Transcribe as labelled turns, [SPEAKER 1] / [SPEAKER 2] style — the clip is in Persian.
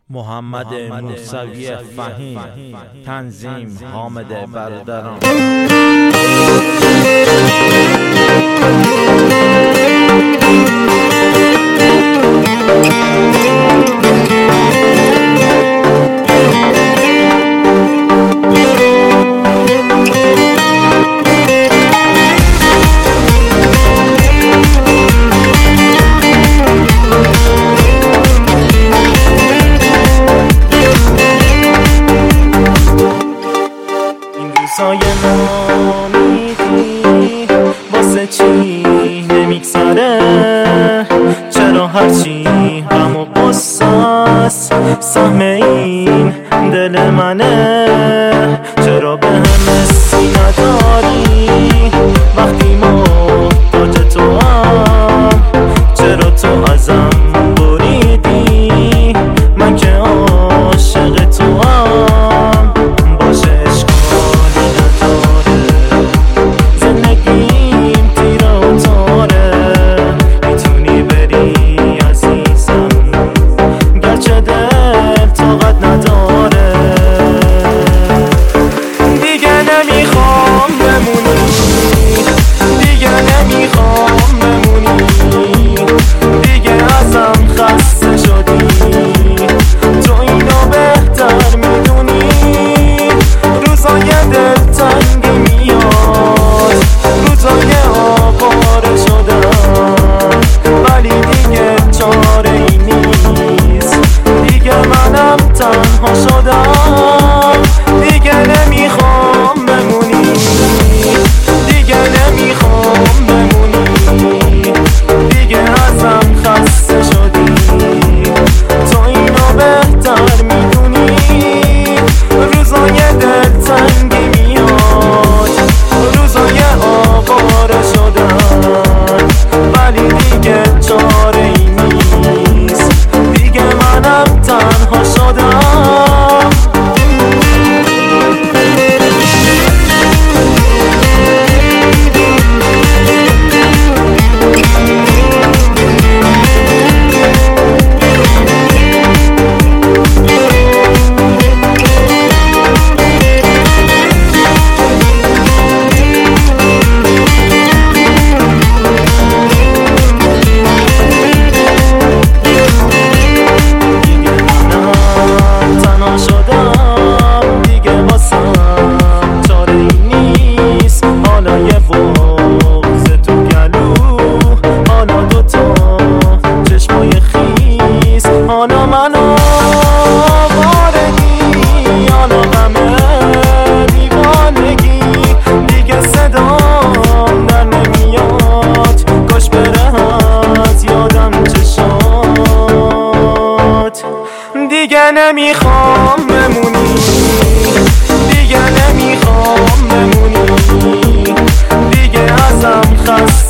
[SPEAKER 1] محمد موسوی فهیم، تنظیم حامد برادران.
[SPEAKER 2] سایه نامیدی واسه چی نمیگذره؟ چرا هرچی غم و قصاص سهم این دل منه؟ چرا به هم حسی نداری وقتی محتاج تو هم؟ چرا تو ازم بریدی من که عاشق تو هم؟ باشه اشکالی نداره زندگیم تیره و تاره، میتونی بری عزیزم گرچه دل طاقت نداره. دیگه نمیخوام بمونی، دیگه نمیخوام بمونی، دیگه ازم خسته شدی، تو اینو بهتر میدونی. روزای دلتنگی میاد، روزای آواره شدم، ولی دیگه چاره ای نیست، دیگه منم تنها شدم. دیگه نمیخوام بمونی، دیگه نمیخوام بمونی، دیگه ازم خسته شدی، تو اینو بهتر میدونی. روزای دلتنگی میاد، روزای آواره شدن، ولی دیگه چاره ای نیست، دیگه منم تنها شدم. حالا منو بارگی، حالا غمه دیوانگی، دیگه صدام در نمیاد، کاش بره از یادم چشات. دیگه نمیخوام بمونی، دیگه نمیخوام بمونی، دیگه ازم خسته